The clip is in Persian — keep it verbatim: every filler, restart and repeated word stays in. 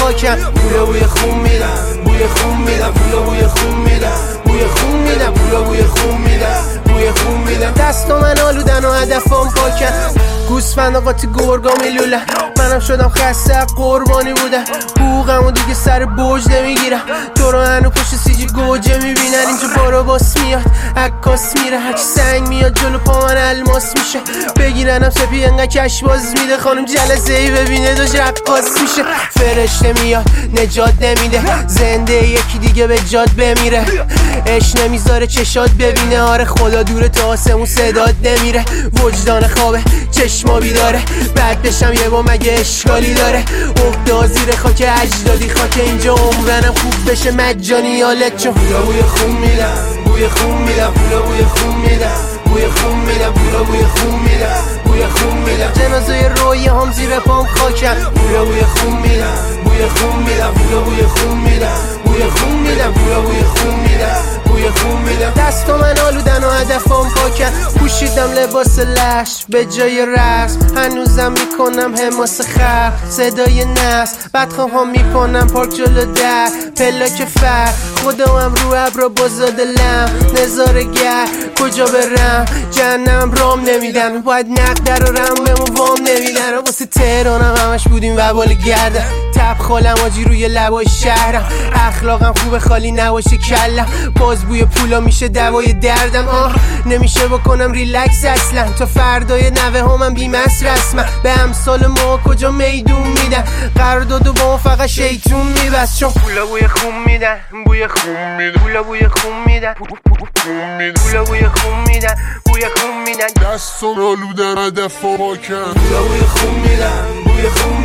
خاکم. پولا بوی خون میدم، بوی خون میدم، پولا بوی خون میدم، بوی خون میدم، پولا بوی خون میدم، بوی خون میدم. دستا من آلودن و هدفم پاکن، گوسفند قاطی گرگا میلولن. منم شدم خسته قربانی بودم، حقوقمو دیگه سر بوج نمیگیرم. تو رو هنو پشت سیجی گوجه میبینن، اینجا بارا باس میاد عکاس میره، هرچی سنگ میاد جلو پا من الماس میشه. بگیرنم سپی انقدر کش باز میده، خانم جلسه ای ببینه داشت رقاص میشه. فرشته میاد نجات نمیده، زنده یکی دیگه به جاد بمیره. اش نمیذاره چشات ببینه، آره خدا دوره تا آسمون صدات نمیره. وجدان خوابه چشما بیداره، بعد بشم یه با مگه اشکالی داره. افتاد زیر خاک اجدادی، خاک اینجا عمرنم خوب بشه مجانی یالت چون پولا بوی خون میدم، بوی خون میدم، پولا بوی خون میدم، بوی خون میدم، پولا بوی خون میدم، بوی خون میدم. جنازه روی هم زیر پام خاکم، پولا بوی خون میدم، بوی خون میدم، پولا بوی خون میدم، بوی خون میدم، پولا بوی خون میدم، بوی خون میدم. دستا من آلودن و هدفم پاکن، پوشیدم لباس لش به جای رسم، هنوزم میکنم حماس خر صدای نس. بدخواهم میکنم پارک جلو در پلاک فر، خودم رو ابرا بازاد لم نظاره گر. کجا برم جهنم رام نمیدن، باید نقد در رم بمون وام نمیدن. واسه تهرانم همش بودیم وبال گردم، تب خالم آجی روی لبای شهرم. اخلاقم خوبه خالی نباشه کلم، باز بوی پولا میشه دوای دردم. آه نمیشه بکنم ریلکس اصلا، تا فردای نوه همم بیمس رسمم. به امثال ما کجا میدون میدن، قرارداد و با ما فقط شیطون میبست. چون پولا بوی خون میدن، بوی خون میدن، پولا بوی خون میدن، پولا بوی خون میدن، بوی خون میدن. دستم آلودن هدف پاکن، پولا بوی خون میدن، بوی خون